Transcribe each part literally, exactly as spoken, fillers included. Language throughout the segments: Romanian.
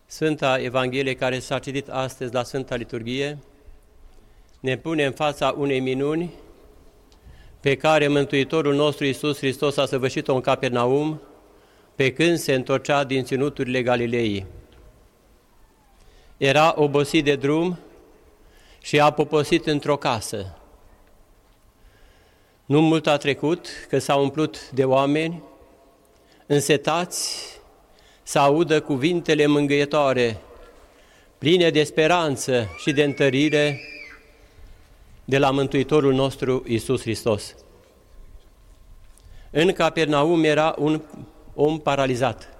Sfânta Evanghelie care s-a citit astăzi la Sfânta Liturghie ne pune în fața unei minuni pe care Mântuitorul nostru Iisus Hristos a săvârșit-o în Capernaum pe când se întorcea din ținuturile Galilei. Era obosit de drum și a poposit într-o casă. Nu mult a trecut că s-a umplut de oameni, însetați să audă cuvintele mângâietoare, pline de speranță și de întărire de la Mântuitorul nostru Iisus Hristos. În Capernaum era un om paralizat.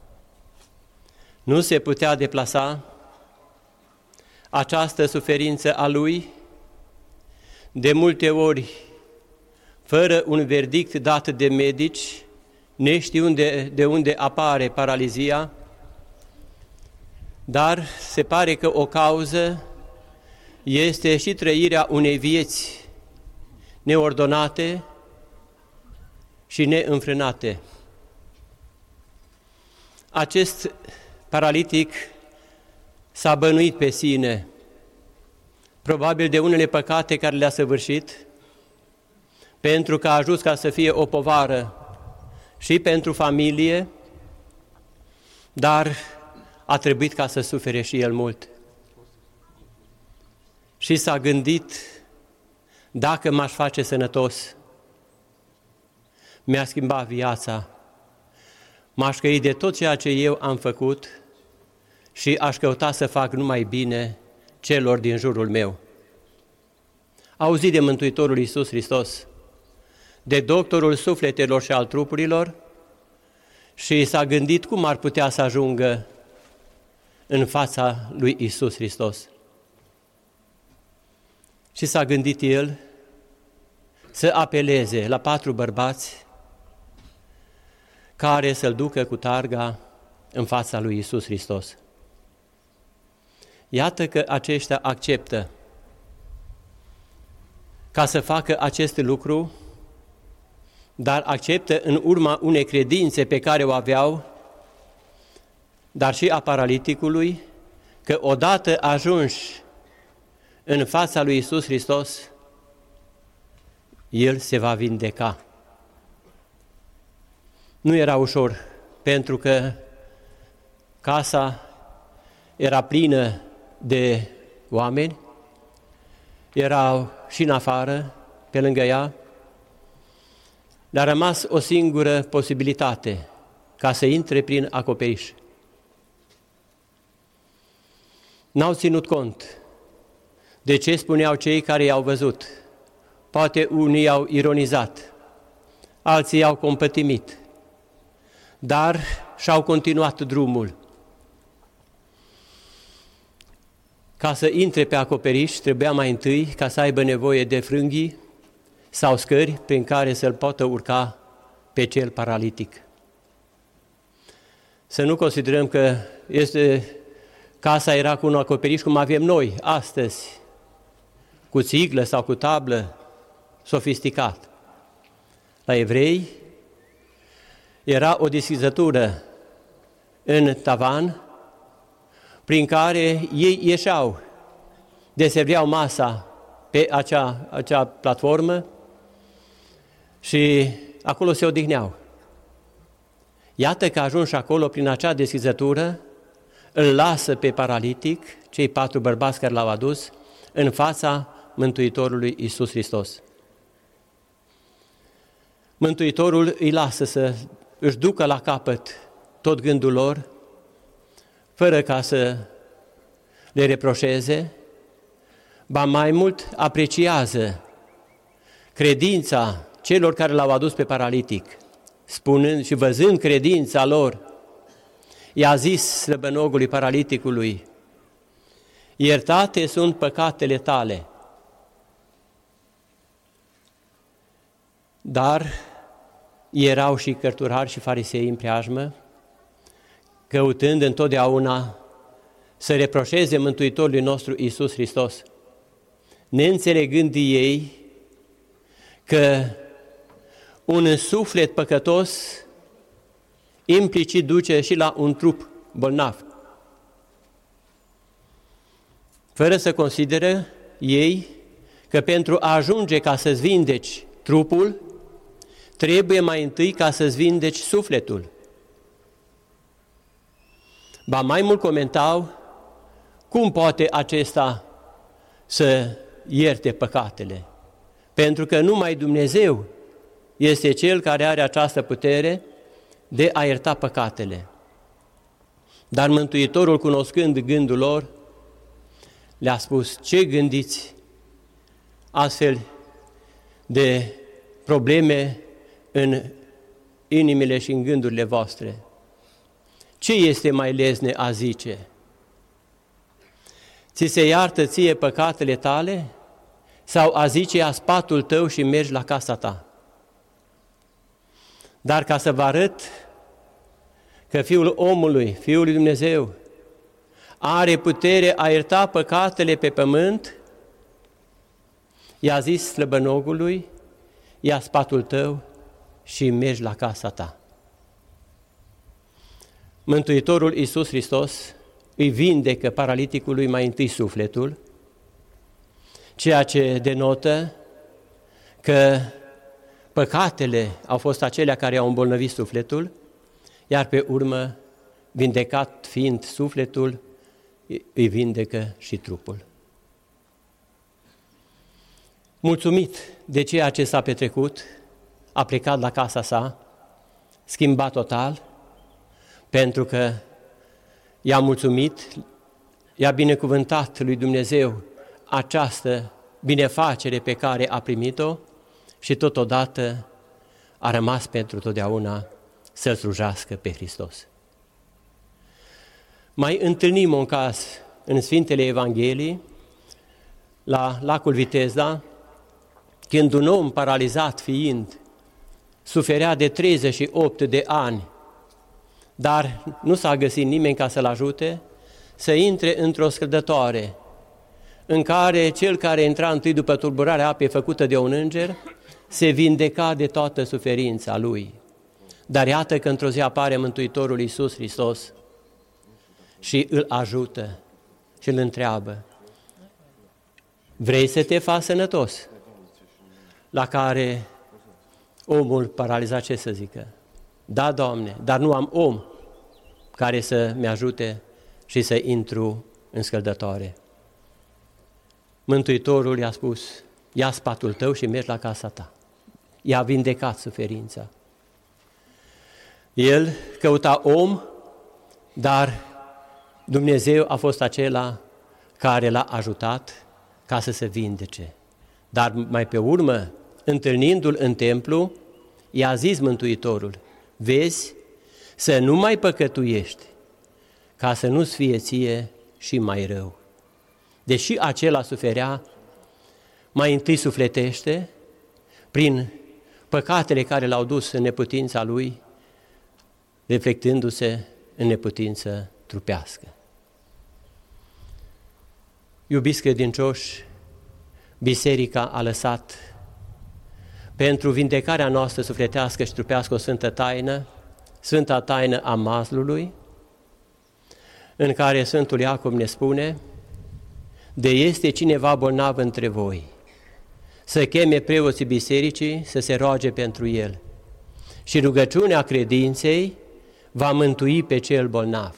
Nu se putea deplasa. Această suferință a lui, de multe ori, fără un verdict dat de medici, neștiind de, de unde apare paralizia, dar se pare că o cauză este și trăirea unei vieți neordonate și neînfrânate. Acest paralitic s-a bănuit pe sine, probabil de unele păcate care le-a săvârșit, pentru că a ajuns ca să fie o povară și pentru familie, dar a trebuit ca să sufere și el mult. Și s-a gândit, dacă m-aș face sănătos, mi-a schimbat viața, m-aș căi de tot ceea ce eu am făcut și aș căuta să fac numai bine celor din jurul meu. A auzit de Mântuitorul Iisus Hristos, de doctorul sufletelor și al trupurilor și s-a gândit cum ar putea să ajungă în fața lui Iisus Hristos. Și s-a gândit el să apeleze la patru bărbați care să-l ducă cu targa în fața lui Iisus Hristos. Iată că aceștia acceptă ca să facă acest lucru, dar acceptă în urma unei credințe pe care o aveau, dar și a paraliticului, că odată ajunși în fața lui Iisus Hristos, el se va vindeca. Nu era ușor, pentru că casa era plină de oameni, erau și în afară, pe lângă ea, dar a rămas o singură posibilitate, ca să intre prin acoperiș. N-au ținut cont de ce spuneau cei care i-au văzut. Poate unii i-au ironizat, alții i-au compătimit, dar și-au continuat drumul. Ca să intre pe acoperiș, trebuia mai întâi ca să aibă nevoie de frânghii sau scări prin care să-l poată urca pe cel paralitic. Să nu considerăm că este, casa era cu un acoperiș cum avem noi astăzi, cu țiglă sau cu tablă, sofisticat. La evrei era o deschizătură în tavan prin care ei ieșeau, deserveau masa pe acea, acea platformă și acolo se odihneau. Iată că ajunși acolo prin acea deschizătură, îl lasă pe paralitic, cei patru bărbați care l-au adus, în fața Mântuitorului Iisus Hristos. Mântuitorul îi lasă să își ducă la capăt tot gândul lor, fără ca să le reproșeze, ba mai mult apreciază credința celor care l-au adus pe paralitic, spunând și văzând credința lor, i-a zis slăbănogului paraliticului, iertate sunt păcatele tale. Dar erau și cărturari și farisei în preajmă, căutând întotdeauna să reproșeze Mântuitorului nostru Iisus Hristos, neînțelegând ei că un suflet păcătos implicit duce și la un trup bolnav. fără să consideră ei că pentru a ajunge ca să-ți vindeci trupul, trebuie mai întâi ca să-ți vindeci sufletul. Ba mai mult comentau, cum poate acesta să ierte păcatele? Pentru că numai Dumnezeu este Cel care are această putere de a ierta păcatele. Dar Mântuitorul, cunoscând gândul lor, le-a spus: ce gândiți astfel de probleme în inimile și în gândurile voastre? Ce este mai lezne a zice? Ți se iartă ție păcatele tale? Sau a zice: ia spatul tău și mergi la casa ta? Dar ca să vă arăt că Fiul omului, Fiul lui Dumnezeu, are putere a ierta păcatele pe pământ, i-a zis slăbănogului: ia spatul tău și mergi la casa ta. Mântuitorul Iisus Hristos îi vindecă paraliticului mai întâi sufletul, ceea ce denotă că păcatele au fost acelea care au îmbolnăvit sufletul, iar pe urmă, vindecat fiind sufletul, îi vindecă și trupul. Mulțumit de ceea ce s-a petrecut, a plecat la casa sa, schimbat total, pentru că i-a mulțumit, i-a binecuvântat lui Dumnezeu această binefacere pe care a primit-o și totodată a rămas pentru totdeauna să-L slujească pe Hristos. Mai întâlnim un caz în Sfintele Evangheliei, la lacul Vitezda, când un om paralizat fiind, suferea de treizeci și opt de ani, dar nu s-a găsit nimeni ca să-l ajute, să intre într-o scăldătoare, în care cel care intra întâi după tulburarea apei făcută de un înger, se vindeca de toată suferința lui. Dar iată că într-o zi apare Mântuitorul Iisus Hristos și îl ajută și îl întreabă: vrei să te faci sănătos? La care omul paralizat ce să zică? Da, Doamne, dar nu am om care să-mi ajute și să intru în scăldătoare. Mântuitorul i-a spus: ia spatul tău și mergi la casa ta. I-a vindecat suferința. El căuta om, dar Dumnezeu a fost acela care l-a ajutat ca să se vindece. Dar mai pe urmă, întâlnindu-l în templu, i-a zis Mântuitorul: vezi, să nu mai păcătuiești, ca să nu-ți fie ție și mai rău. Deși acela suferea, mai întâi sufletește, prin păcatele care l-au dus în neputința lui, reflectându-se în neputință trupească. Iubiți credincioși, Biserica a lăsat pentru vindecarea noastră sufletească și trupească o sfântă taină, Sfânta Taină a Mazlului, în care Sfântul Iacov ne spune: de este cineva bolnav între voi, să cheme preoții bisericii să se roage pentru el și rugăciunea credinței va mântui pe cel bolnav.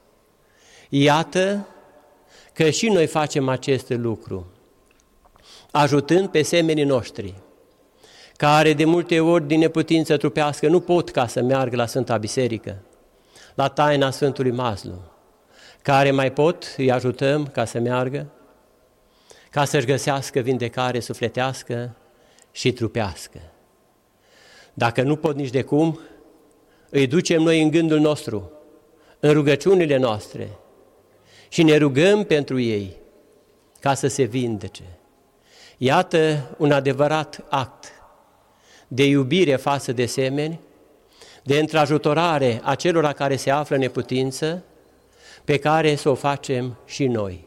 Iată că și noi facem acest lucru, ajutând pe semenii noștri, care de multe ori din neputință trupească nu pot ca să meargă la Sfânta Biserică, la taina Sfântului Mazlu, care mai pot, îi ajutăm ca să meargă, ca să-și găsească vindecare sufletească și trupească. Dacă nu pot nici de cum, îi ducem noi în gândul nostru, în rugăciunile noastre și ne rugăm pentru ei ca să se vindece. Iată un adevărat act de iubire față de semeni, de întrajutorare a celor care se află în neputință, pe care să o facem și noi.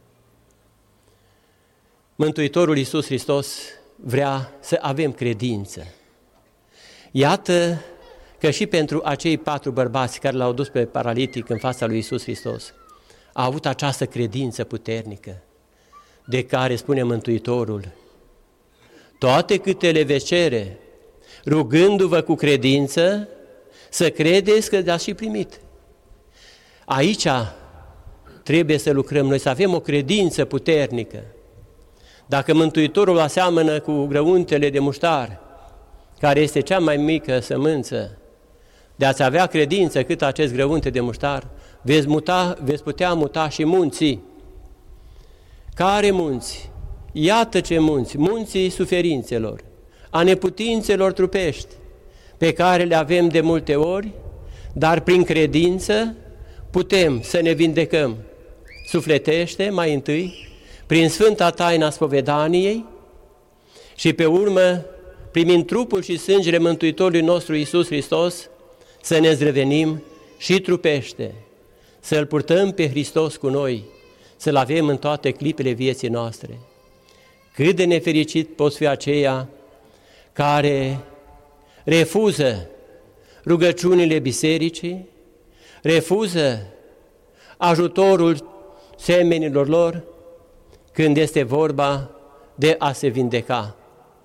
Mântuitorul Iisus Hristos vrea să avem credință. Iată că și pentru acei patru bărbați care l-au dus pe paralitic în fața lui Iisus Hristos, a avut această credință puternică. de care spune Mântuitorul: toate câte le veți cere, rugându-vă cu credință, să credeți că le-ați și primit. Aici trebuie să lucrăm noi, să avem o credință puternică. Dacă Mântuitorul aseamănă cu grăuntele de muștar, care este cea mai mică sămânță, de a-ți avea credință cât acest grăunte de muștar, veți, muta, veți putea muta și munții. Care munți? Iată ce munți, munții suferințelor, a neputințelor trupești, pe care le avem de multe ori, dar prin credință putem să ne vindecăm sufletește mai întâi, prin Sfânta Taina Spovedaniei și pe urmă, primind trupul și sângele Mântuitorului nostru Iisus Hristos, să ne zdrăvenim și trupește, să-L purtăm pe Hristos cu noi, să-L avem în toate clipele vieții noastre. Cât de nefericit pot fi aceia care refuză rugăciunile bisericii, refuză ajutorul semenilor lor când este vorba de a se vindeca.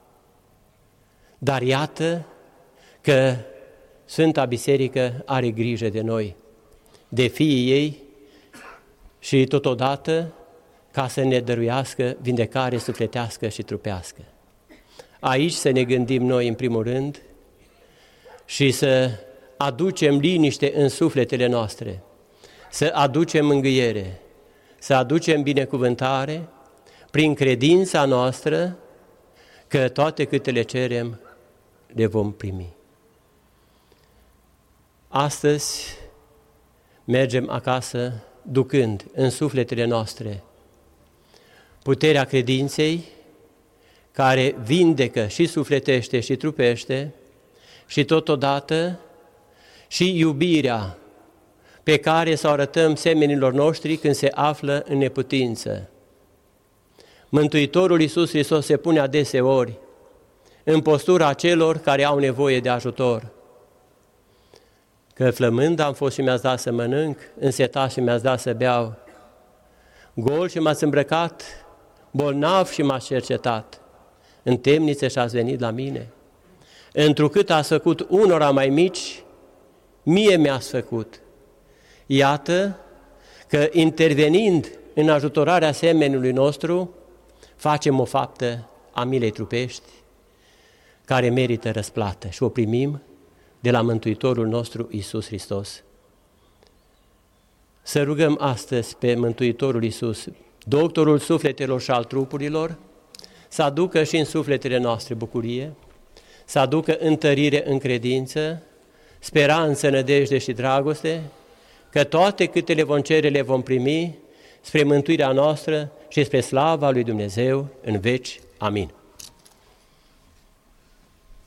Dar iată că Sfânta Biserică are grijă de noi, de fiii ei și totodată ca să ne dăruiască vindecare sufletească și trupească. Aici să ne gândim noi în primul rând și să aducem liniște în sufletele noastre, să aducem mângâiere, să aducem binecuvântare prin credința noastră că toate câte le cerem le vom primi. Astăzi mergem acasă ducând în sufletele noastre puterea credinței care vindecă și sufletește și trupește și totodată și iubirea pe care să o arătăm semenilor noștri când se află în neputință. Mântuitorul Iisus Hristos se pune adeseori în postura celor care au nevoie de ajutor. Că flămând am fost și mi-ați dat să mănânc, însetat și mi-ați dat să beau, gol și m-ați îmbrăcat, bolnav și m-ați cercetat, în temniță și ați venit la mine. Întrucât ați făcut unora mai mici, mie mi-ați făcut. Iată că intervenind în ajutorarea semenului nostru, facem o faptă a milei trupești care merită răsplată și o primim de la Mântuitorul nostru Iisus Hristos. Să rugăm astăzi pe Mântuitorul Iisus, doctorul sufletelor și al trupurilor, să aducă și în sufletele noastre bucurie, să aducă întărire în credință, speranță, nădejde și dragoste, că toate câte le vom cere le vom primi spre mântuirea noastră și spre slava lui Dumnezeu în veci. Amin.